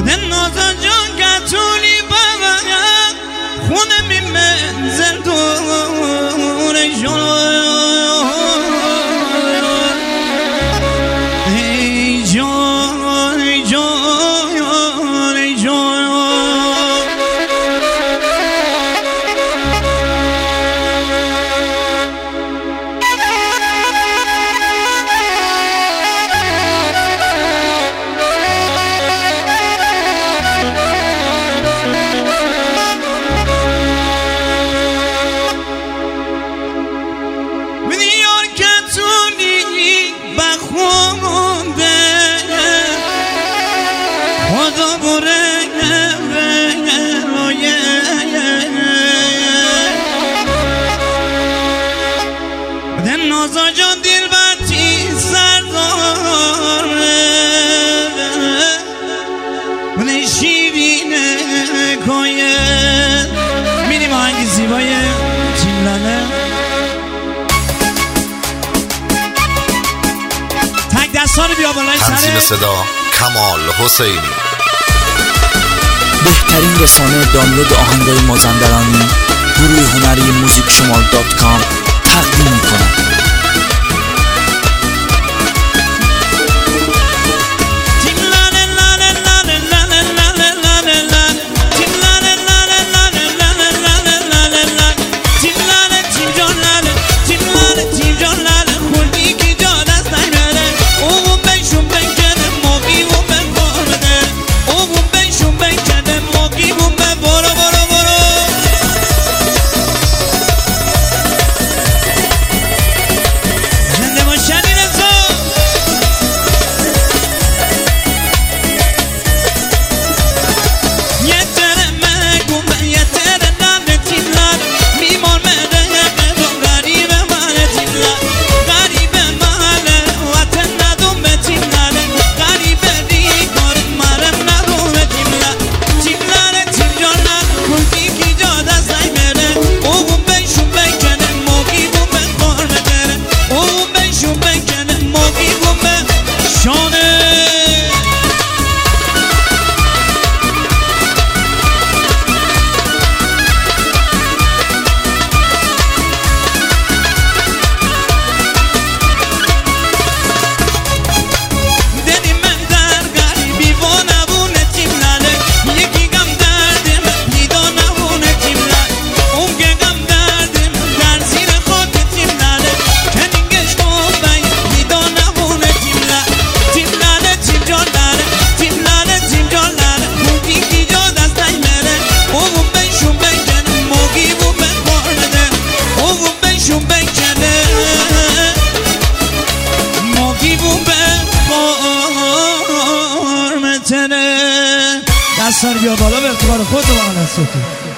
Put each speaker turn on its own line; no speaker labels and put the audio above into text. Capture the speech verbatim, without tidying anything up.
نازا جان کتونی بابا خونه می منزل دور جان ای جان ای جان ای جان خدا بره رویه ده نازا جان دل باتی سرداره بده شیرینه کویه میریم آهنگ زیبای تیملانه تک دستان بیا بالای سره
تنظیم صدا کمال حسینی.
بهترین رسانه دانلود آهنگای مازندرانی گروه هنری موزیک شمال دات کام تقدیم می‌کند.
دستان بیا بالا به اعتبار خود و با نسوتون.